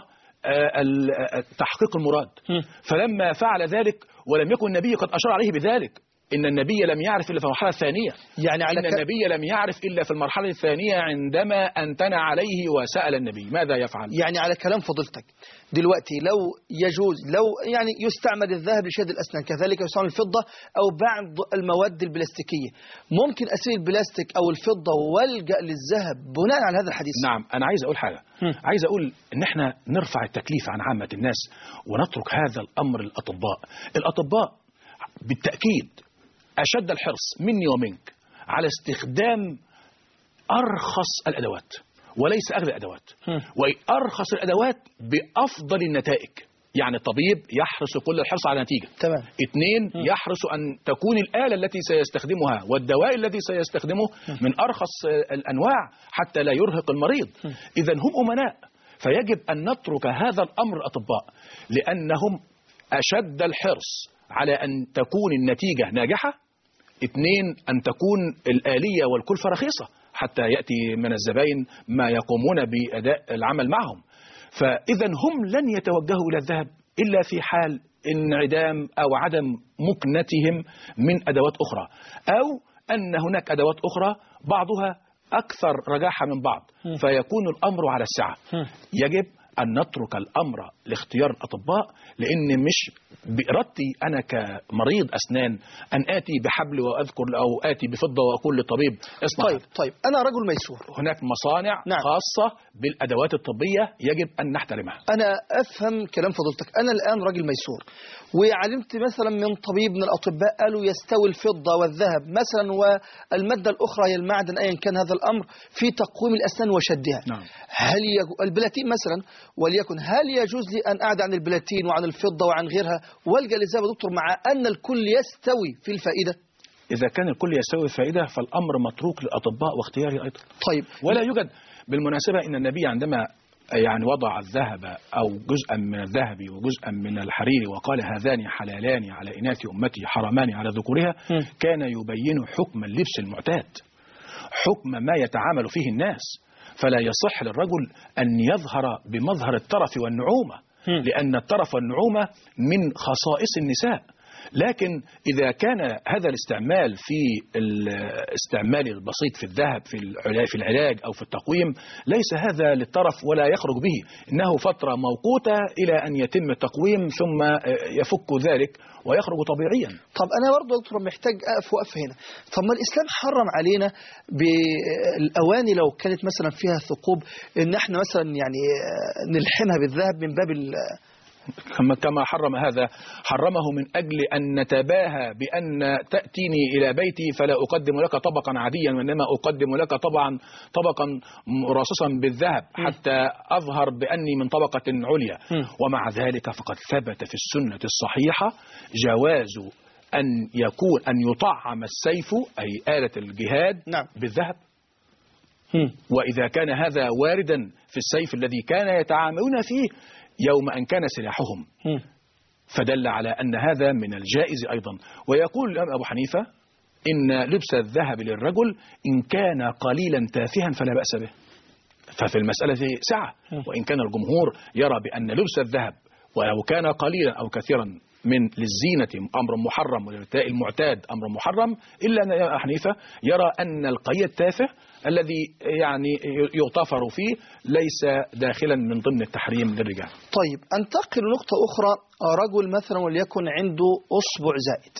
تحقيق المراد، فلما فعل ذلك ولم يكن النبي قد أشار عليه بذلك، إن النبي لم يعرف إلا في المرحلة الثانية، يعني على إن النبي لم يعرف إلا في المرحلة الثانية عندما أنتن عليه وسأل النبي ماذا يفعل. يعني على كلام فضيلتك دلوقتي لو يجوز، لو يعني يستعمل الذهب لشد الأسنان، كذلك يستعمل الفضة أو بعض المواد البلاستيكية، ممكن أسيل البلاستيك أو الفضة والجأ للذهب بناء على هذا الحديث؟ نعم. أنا عايز أقول حاجة، عايز أقول إن إحنا نرفع التكليف عن عامة الناس ونترك هذا الأمر للأطباء. الأطباء بالتأكيد أشد الحرص مني ومنك على استخدام أرخص الأدوات وليس أغلى الأدوات، وأرخص الأدوات بأفضل النتائج. يعني الطبيب يحرص كل الحرص على نتيجة. تمام. اثنين، يحرص أن تكون الآلة التي سيستخدمها والدواء الذي سيستخدمه من أرخص الأنواع حتى لا يرهق المريض. إذا هم أمناء، فيجب أن نترك هذا الأمر الأطباء، لأنهم أشد الحرص على أن تكون النتيجة ناجحة. اثنين، أن تكون الآلية والكلفة رخيصة حتى يأتي من الزبائن ما يقومون بأداء العمل معهم. فإذا هم لن يتوجهوا إلى الذهب إلا في حال انعدام أو عدم مكنتهم من أدوات أخرى، أو أن هناك أدوات أخرى بعضها أكثر رجاحة من بعض، فيكون الأمر على السعة. يجب أن نترك الأمر لاختيار الأطباء، لأن مش بإرادتي أنا كمريض أسنان أن آتي بحبل وأذكر أو آتي بفضة وأقول للطبيب اصنع. طيب طيب أنا رجل ميسور، هناك مصانع نعم. خاصة بالأدوات الطبية يجب أن نحترمها. أنا أفهم كلام فضلتك، أنا الآن راجل ميسور وعلمت مثلا من طبيب من الأطباء قالوا يستوي الفضة والذهب مثلا والمادة الأخرى هي المعدن أيا كان هذا الأمر في تقويم الأسنان وشدها. نعم. هل يجو... البلاتين مثلا وليكن، هل يجوز لي أن أعد عن البلاتين وعن الفضة وعن غيرها والجأ للذهب دكتور مع أن الكل يستوي في الفائدة؟ إذا كان الكل يستوي في الفائدة فالأمر متروك للأطباء واختياره أيضا. طيب. ولا يوجد بالمناسبة إن النبي عندما يعني وضع الذهب أو جزءا من الذهب وجزءا من الحرير وقال هذان حلالان على إناث أمتي حرامان على ذكورها، م. كان يبين حكم اللبس المعتاد، حكم ما يتعامل فيه الناس، فلا يصح للرجل أن يظهر بمظهر الترف والنعومة، م. لأن الترف والنعومة من خصائص النساء. لكن إذا كان هذا الاستعمال في الاستعمال البسيط في الذهب في العلاج أو في التقويم ليس هذا للطرف ولا يخرج به، إنه فترة موقوتة إلى أن يتم التقويم ثم يفك ذلك ويخرج طبيعيا. طب أنا برضه دكتور محتاج أقف وقف هنا. طب ما الإسلام حرم علينا بالأواني لو كانت مثلا فيها ثقوب إن احنا مثلا يعني نلحمها بالذهب من باب كما حرم هذا، حرمه من أجل أن نتباهى بأن تأتيني إلى بيتي فلا أقدم لك طبقا عاديا وإنما أقدم لك طبعا طبقا رصصا بالذهب حتى أظهر بأني من طبقة عليا. ومع ذلك فقد ثبت في السنة الصحيحة جواز أن يكون أن يطعم السيف أي آلة الجهاد نعم. بالذهب. وإذا كان هذا واردا في السيف الذي كان يتعاملون فيه يوم أن كان سلاحهم، فدل على أن هذا من الجائز أيضا. ويقول الإمام أبو حنيفة إن لبس الذهب للرجل إن كان قليلا تافها فلا بأس به، ففي المسألة سعة. وإن كان الجمهور يرى بأن لبس الذهب ولو كان قليلا أو كثيرا من للزينة أمر محرم وللارتداء المعتاد أمر محرم، إلا أن الإمام أبو حنيفة يرى أن القليل التافه الذي يعني يغتفر فيه ليس داخلا من ضمن التحريم للرجال. طيب أنتقل لنقطة أخرى. رجل مثلا وليكن عنده أصبع زائد،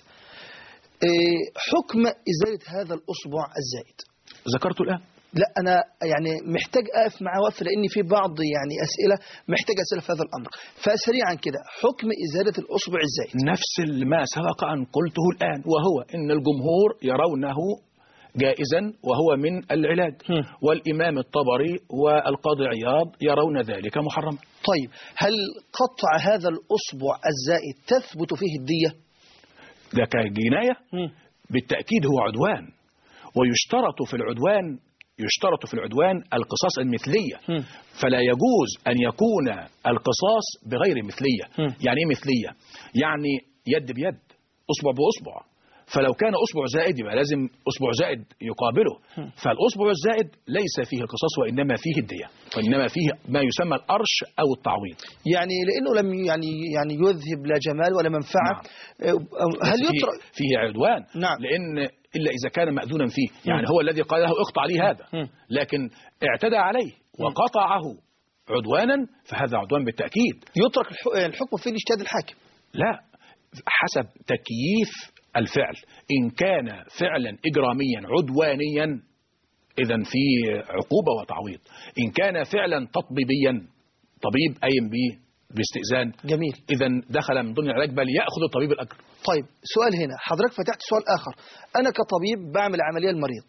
حكم إزالة هذا الأصبع الزائد ذكرته الآن؟ لا أنا يعني محتاج أقف معاه وقف لأن في بعض يعني أسئلة محتاج أسئلة في هذا الأمر، فسريعا كده حكم إزالة الأصبع الزائد. نفس ما سبق أن قلته الآن، وهو إن الجمهور يرونه جائزا وهو من العلاج، م. والإمام الطبري والقاضي عياض يرون ذلك محرما. طيب هل قطع هذا الأصبع الزائد تثبت فيه الدية؟ ده كجناية بالتأكيد هو عدوان، ويشترط في العدوان يشترط في العدوان القصاص المثلية، م. فلا يجوز أن يكون القصاص بغير مثلية. م. يعني إيه مثلية؟ يعني يد بيد، أصبع بأصبع، فلو كان أصبع زائد يبقى لازم أصبع زائد يقابله، فالأصبع الزائد ليس فيه القصاص وإنما فيه الدية، وإنما فيه ما يسمى الأرش أو التعويض. يعني لأنه لم يعني يعني يذهب لا جمال ولا منفعة. نعم. هل فيه, يطرق فيه عدوان؟ نعم. لأن إلا إذا كان مأذونا فيه، يعني م. هو الذي قال له اقطع لي هذا، م. لكن اعتدى عليه وقطعه عدوانا فهذا عدوان بالتأكيد. يترك الحكم في الاجتهاد الحاكم؟ لا، حسب تكييف الفعل. إن كان فعلا إجراميا عدوانيا إذن في عقوبة وتعويض. إن كان فعلا تطبيبيا، طبيب قايم به باستئذان، جميل، إذن دخل من ضمن العلاج بل يأخذ الطبيب الأجر. طيب سؤال هنا، حضرتك فتحت سؤال آخر. أنا كطبيب بعمل عملية المريض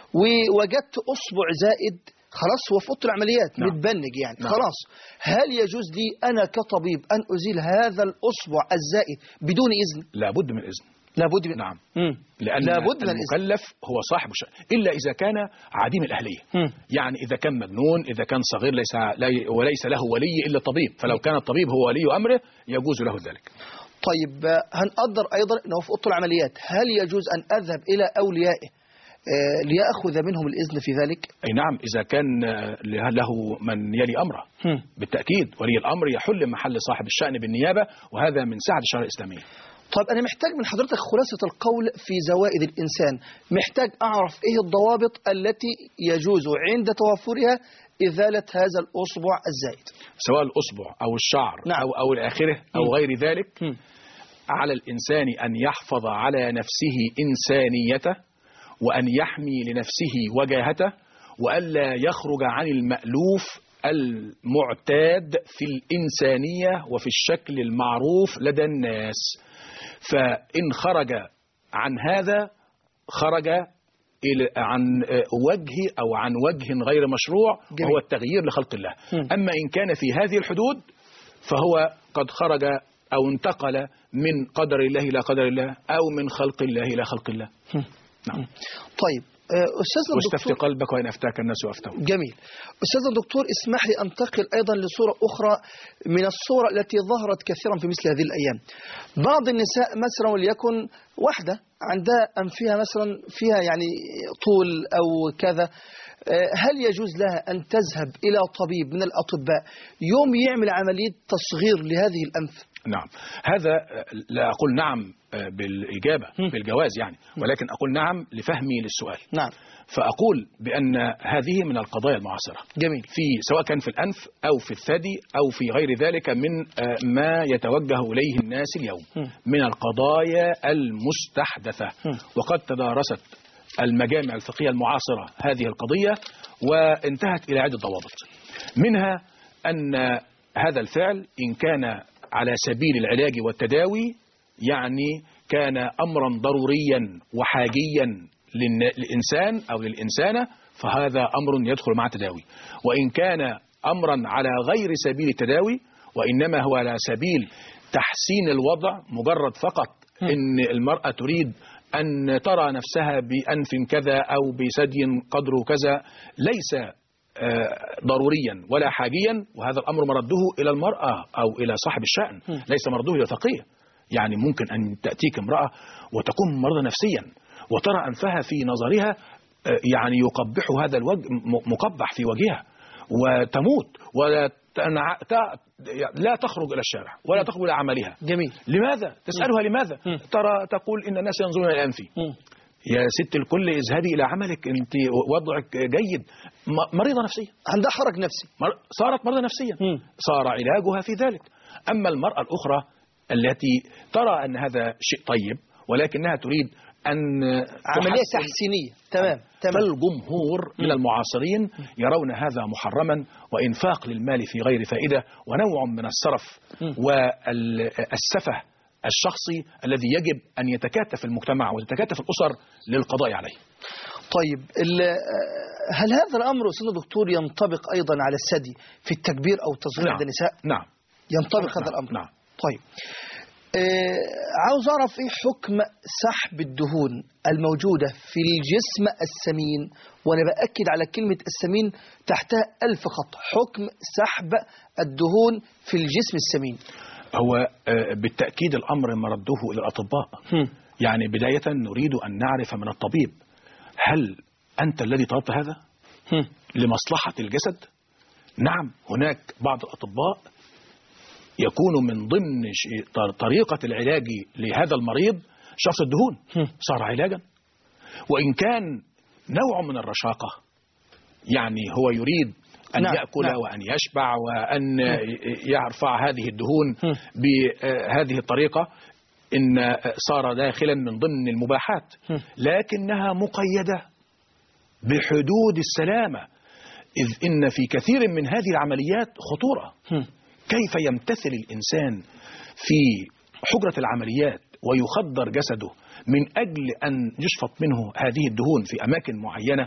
ووجدت أصبع زائد، خلاص هو في أوضة العمليات نعم. متبنج يعني، نعم. خلاص هل يجوز لي أنا كطبيب أن أزيل هذا الأصبع الزائد بدون إذن؟ لابد من إذن. لابد من نعم. مم. لأن لابد من المكلف هو صاحب الشأن، إلا إذا كان عديم الأهلية. مم. يعني إذا كان مجنون، إذا كان صغير ليس وليس له ولي إلا الطبيب، فلو كان الطبيب هو ولي أمره يجوز له ذلك. طيب هنقدر أيضا أنه في أوضة العمليات هل يجوز أن أذهب إلى أوليائه آه ليأخذ منهم الإذن في ذلك؟ أي نعم، إذا كان له من يلي أمره. هم. بالتأكيد ولي الأمر يحل محل صاحب الشأن بالنيابة، وهذا من سعة الشريعة الإسلامية. طيب أنا محتاج من حضرتك خلاصة القول في زوائد الإنسان، محتاج أعرف إيه الضوابط التي يجوز عند توفرها إزالة هذا الأصبع الزائد، سواء الأصبع أو الشعر. نعم. أو أو الآخرة أو م. غير ذلك. م. على الإنسان أن يحفظ على نفسه إنسانيته، وأن يحمي لنفسه وجاهته، وألا يخرج عن المألوف المعتاد في الإنسانية وفي الشكل المعروف لدى الناس. فإن خرج عن هذا خرج عن وجه أو عن وجه غير مشروع، جميل. وهو التغيير لخلق الله. م. أما إن كان في هذه الحدود فهو قد خرج أو انتقل من قدر الله إلى قدر الله، أو من خلق الله إلى خلق الله. م. نعم. طيب أستاذنا الدكتور، واستفتي قلبك وإن أفتاك الناس وأفتوا. جميل. أستاذنا الدكتور اسمح لي أنتقل أيضا لصورة أخرى من الصور التي ظهرت كثيرا في مثل هذه الأيام. بعض النساء مثلا وليكن واحدة عندها أنفها مثلا فيها يعني طول أو كذا، هل يجوز لها أن تذهب إلى طبيب من الأطباء يوم يعمل عملية تصغير لهذه الأنف؟ نعم، هذا لا أقول نعم بالإجابة بالجواز يعني، ولكن أقول نعم لفهمي للسؤال. نعم. فأقول بأن هذه من القضايا المعاصرة. جميل. في سواء كان في الأنف أو في الثدي أو في غير ذلك من ما يتوجه إليه الناس اليوم من القضايا المستحدثة. وقد تدارست المجامع الفقهية المعاصرة هذه القضية وانتهت إلى عدة ضوابط، منها أن هذا الفعل إن كان على سبيل العلاج والتداوي يعني كان أمرا ضروريا وحاجيا للإنسان أو للإنسانة، فهذا أمر يدخل مع التداوي. وإن كان أمرا على غير سبيل التداوي وإنما هو على سبيل تحسين الوضع، مجرد فقط إن المرأة تريد أن ترى نفسها بأنف كذا أو بثدي قدره كذا، ليس ضروريا ولا حاجيا، وهذا الأمر مرده إلى المرأة أو إلى صاحب الشأن، ليس مرده إلى فقيه. يعني ممكن أن تأتيك امرأة وتكون مرضى نفسيا وترى أنفها في نظرها يعني يقبح هذا الوجه، مقبح في وجهها، وتموت ولا لا تخرج إلى الشارع ولا تخرج إلى عملها. جميل. لماذا؟ تسألها لماذا؟ م. ترى تقول إن الناس ينظرون إلى أنفي. م. يا ست الكل اذهبي إلى عملك، أنت وضعك جيد. مريضة نفسية، عندها حرج نفسي، صارت مريضة نفسية، م. صار علاجها في ذلك. أما المرأة الأخرى التي ترى أن هذا شيء طيب ولكنها تريد أن عملية تحسينية، تمام تمام. فالجمهور من المعاصرين يرون هذا محرما وإنفاق للمال في غير فائدة ونوع من السرف والسفه الشخصي الذي يجب أن يتكاتف المجتمع وتتكاتف الأسر للقضاء عليه. طيب هل هذا الأمر سيدنا دكتور ينطبق أيضا على الثدي في التكبير أو التصغير عند النساء؟ نعم. ينطبق نعم. هذا الأمر؟ نعم. طيب آه عاوز أعرف إيه حكم سحب الدهون الموجودة في الجسم السمين، وأنا بأكد على كلمة السمين تحتها ألف خط. حكم سحب الدهون في الجسم السمين. هو آه بالتأكيد الأمر مرده إلى الأطباء. هم. يعني بداية نريد أن نعرف من الطبيب، هل أنت الذي طلبت هذا هم. لمصلحة الجسد؟ نعم، هناك بعض الأطباء يكون من ضمن طريقة العلاج لهذا المريض شفط الدهون، صار علاجا. وإن كان نوع من الرشاقة، يعني هو يريد أن نعم. يأكل نعم. وأن يشبع وأن يرفع هذه الدهون بهذه الطريقة، إن صار داخلا من ضمن المباحات، لكنها مقيدة بحدود السلامة، إذ إن في كثير من هذه العمليات خطورة. كيف يمتثل الإنسان في حجرة العمليات ويخدر جسده من أجل أن يشفط منه هذه الدهون في أماكن معينة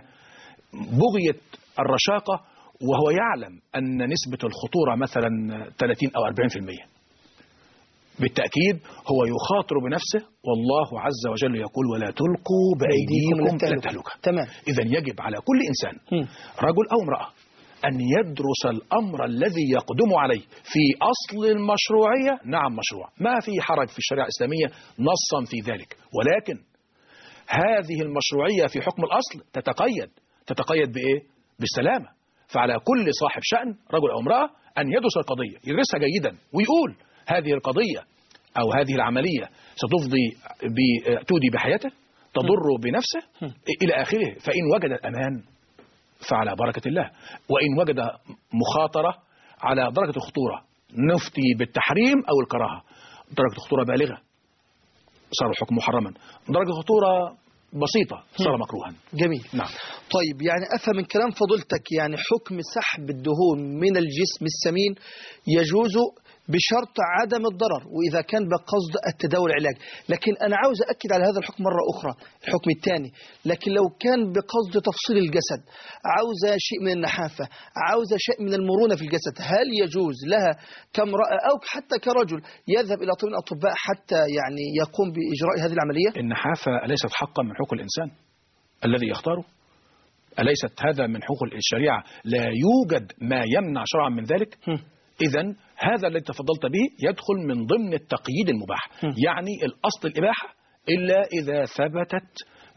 بغية الرشاقة، وهو يعلم أن نسبة الخطورة مثلا ثلاثين أو أربعين بالمئة؟ بالتأكيد هو يخاطر بنفسه، والله عز وجل يقول ولا تلقوا بأيديكم إلى التهلكة. تمام. إذن يجب على كل إنسان رجل أو امرأة أن يدرس الأمر الذي يقدم عليه في أصل المشروعية. نعم مشروع، ما في حرج في الشريعة الإسلامية نصا في ذلك، ولكن هذه المشروعية في حكم الأصل تتقيد تتقيد بإيه؟ بالسلامة. فعلى كل صاحب شأن رجل أو امرأة أن يدرس القضية، يدرسها جيدا ويقول هذه القضية أو هذه العملية ستفضي تودي بحياته، تضر بنفسه إلى آخره. فإن وجد الأمان فعلى بركة الله، وإن وجد مخاطرة على درجة الخطورة نفتي بالتحريم أو الكراهة. درجة الخطورة بالغة صار الحكم محرما، درجة خطورة بسيطة صار مكروها. جميل. نعم. طيب، يعني أفهم من كلام فضيلتك يعني حكم سحب الدهون من الجسم السمين يجوز بشرط عدم الضرر، وإذا كان بقصد التداول العلاج. لكن أنا عاوز أكد على هذا الحكم مرة أخرى، الحكم الثاني، لكن لو كان بقصد تفصيل الجسد، عاوز شيء من النحافة، عاوز شيء من المرونة في الجسد، هل يجوز لها كامرأة أو حتى كرجل يذهب إلى طبيب الأطباء حتى يعني يقوم بإجراء هذه العملية؟ النحافة أليست حقا من حقوق الإنسان الذي يختاره؟ أليست هذا من حقوق الشريعة؟ لا يوجد ما يمنع شرعا من ذلك. إذن هذا الذي تفضلت به يدخل من ضمن التقييد المباح، يعني الأصل الإباحة إلا إذا ثبتت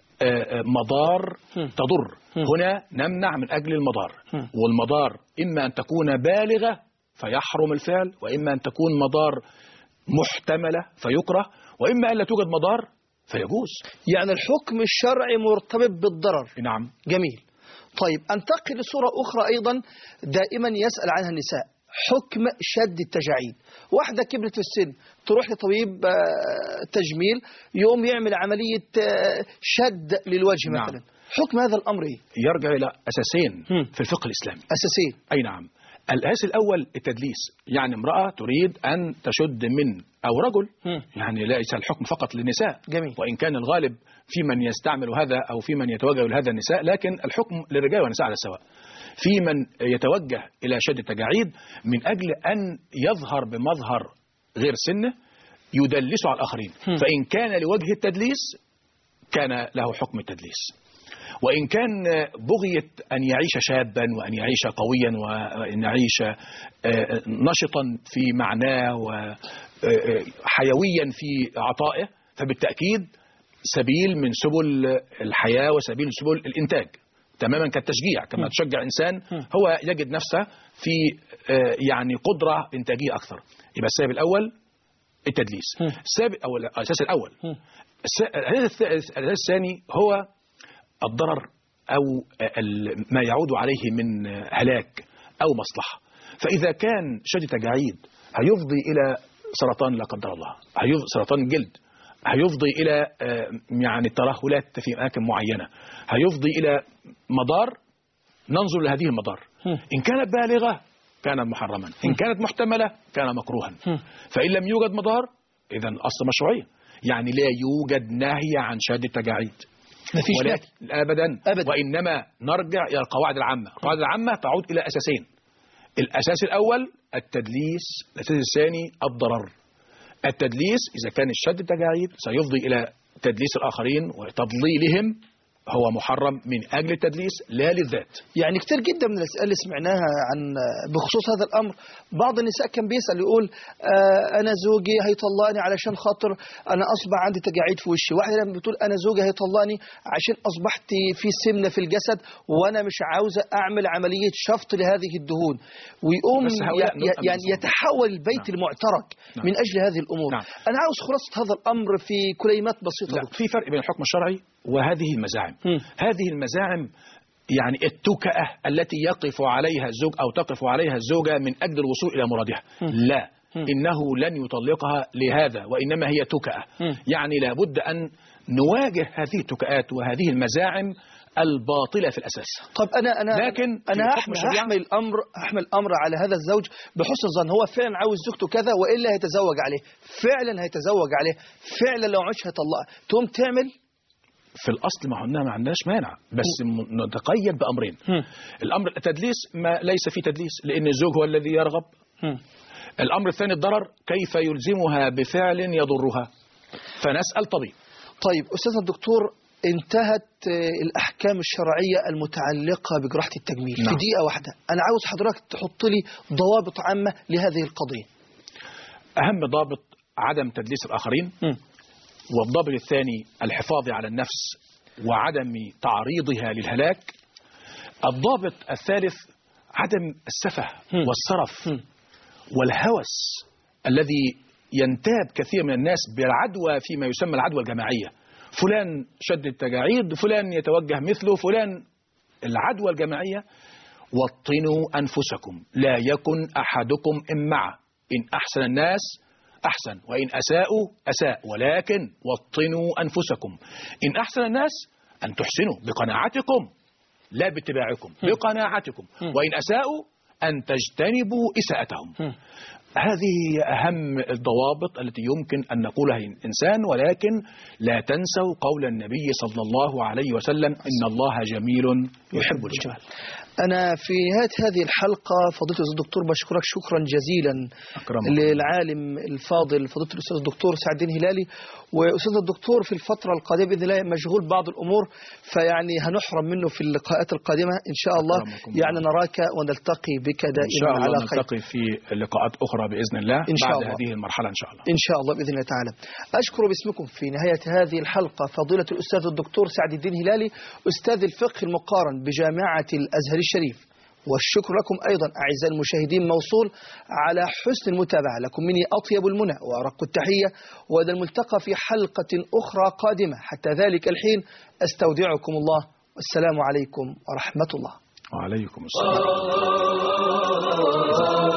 مضار تضر. هنا نمنع من أجل المضار، والمضار إما أن تكون بالغة فيحرم الفعل، وإما أن تكون مضار محتملة فيكره، وإما أن لا توجد مضار فيجوز. يعني الحكم الشرعي مرتبط بالضرر. نعم. جميل. طيب، أنتقل لصورة أخرى أيضا دائما يسأل عنها النساء، حكم شد التجاعيد. واحدة كبرت في السن تروح لطبيب تجميل يوم يعمل عملية شد للوجه مثلا. نعم. حكم هذا الأمر إيه؟ يرجع إلى أساسين في الفقه الإسلامي. أساسين؟ أي نعم. الأساس الأول التدليس، يعني امرأة تريد أن تشد من أو رجل، يعني ليس الحكم فقط للنساء. جميل. وإن كان الغالب في من يستعمل هذا أو في من يتوجه لهذا النساء، لكن الحكم للرجال والنساء على السواء. في من يتوجه إلى شد التجاعيد من أجل أن يظهر بمظهر غير سنه يدلس على الآخرين، فإن كان لوجه التدليس كان له حكم التدليس، وإن كان بغية أن يعيش شابا وأن يعيش قويا وأن يعيش نشطا في معناه وحيويا في عطائه، فبالتأكيد سبيل من سبل الحياة وسبيل سبل الإنتاج، تماما كالتشجيع. كما تشجع إنسان هو يجد نفسه في يعني قدرة إنتاجية أكثر. يبقى السبب الأول التدليس، السبب أو الأساس الأول. الأساس الثاني هو الضرر أو ما يعود عليه من هلاك أو مصلحة. فإذا كان شد تجاعيد هيفضي إلى سرطان لا قدر الله، هيفضي سرطان الجلد، هيفضي إلى يعني ترهلات في أماكن معينة، هيفضي إلى مضار، ننظر لهذه المضار. إن كانت بالغة كانت محرما، إن كانت محتملة كان مكروها. فإن لم يوجد مضار إذن أصل مشروعية، يعني لا يوجد نهي عن شد التجاعيد ولكن أبدا. أبدا، وإنما نرجع إلى القواعد العامة. القواعد العامة تعود إلى أساسين، الأساس الأول التدليس، الأساس الثاني الضرر. التدليس إذا كان الشد التجاعيد سيفضي إلى تدليس الآخرين وتضليلهم هو محرم من أجل التدليس لا للذات. يعني كتير جدا من الأسئلة اللي سمعناها عن بخصوص هذا الأمر، بعض النساء كان بيسأل يقول آه أنا زوجي هيطلقني علشان خاطر أنا أصبح عندي تجاعيد في وشي، واحدة لما بتقول أنا زوجي هيطلقني عشان أصبحت في سمنة في الجسد وأنا مش عاوزة أعمل عملية شفط لهذه الدهون، ويقوم يعني يتحول البيت نعم. المعترك نعم. من أجل هذه الأمور. نعم. أنا عاوز خلاصة هذا الأمر في كلمات بسيطة. لا، في فرق بين الحكم الشرعي وهذه المزاعم. م. هذه المزاعم يعني التكأة التي يقف عليها الزوج أو تقف عليها الزوجة من أجل الوصول إلى مرادها. م. لا، م. إنه لن يطلقها لهذا، وإنما هي تكأة. م. يعني لابد أن نواجه هذه التكأات وهذه المزاعم الباطلة في الأساس. طب أنا أنا لكن أنا هحمل الأمر هحمل الأمر على هذا الزوج بحسن الظن، هو فعلا عاوز زوجته كذا وإلا هيتزوج عليه، فعلا هيتزوج عليه، فعلا لو مش هيطلقها، تقوم تعمل في الأصل ما عندنا ما عندناش مانع، بس م. نتقيد بأمرين. م. الأمر التدليس ما ليس فيه تدليس لأن الزوج هو الذي يرغب. م. الأمر الثاني الضرر، كيف يلزمها بفعل يضرها، فنسأل طبيب. طيب أستاذ الدكتور، انتهت الأحكام الشرعية المتعلقة بجراحة التجميل. نعم. في دقيقة واحدة أنا عاوز حضرتك تحط لي ضوابط عامة لهذه القضية. أهم ضابط عدم تدليس الآخرين. م. والضابط الثاني الحفاظ على النفس وعدم تعريضها للهلاك. الضابط الثالث عدم السفه م. والسرف م. والهوس الذي ينتاب كثير من الناس بالعدوى فيما يسمى العدوى الجماعية، فلان شد التجاعيد، فلان يتوجه مثله، فلان العدوى الجماعية. وطنوا أنفسكم، لا يكن أحدكم إمعة، إن أحسن الناس أحسن وإن أساءوا أساء، ولكن وطنوا أنفسكم. إن أحسن الناس أن تحسنوا بقناعتكم لا باتباعكم، بقناعتكم، وإن أساءوا أن تجتنبوا إساءتهم. هذه أهم الضوابط التي يمكن أن نقولها الإنسان، ولكن لا تنسوا قول النبي صلى الله عليه وسلم إن الله جميل يحب الجمال. أنا في نهاية هذه الحلقة فضيلة الدكتور بشكرك شكرا جزيلا أكرمك. للعالم الفاضل فضيلة الأستاذ الدكتور سعد الدين هلالي. وأستاذ الدكتور في الفترة القادمة بإذن الله مشغول بعض الأمور، فيعني هنحرم منه في اللقاءات القادمة إن شاء الله. يعني نراك ونلتقي بك دائما على خير. إن شاء الله نلتقي في لقاءات أخرى بإذن الله إن شاء بعد الله. هذه المرحلة إن شاء الله. إن شاء الله بإذن الله تعالى. أشكر باسمكم في نهاية هذه الحلقة فضيلة الأستاذ الدكتور سعد الدين هلالي أستاذ الفقه المقارن بجامعة الأزهر الشريف. والشكر لكم أيضا أعزائي المشاهدين موصول على حسن المتابعة. لكم مني أطيب المنى وأرق التحية، وإلى الملتقى في حلقة أخرى قادمة. حتى ذلك الحين أستودعكم الله، والسلام عليكم ورحمة الله. وعليكم السلام.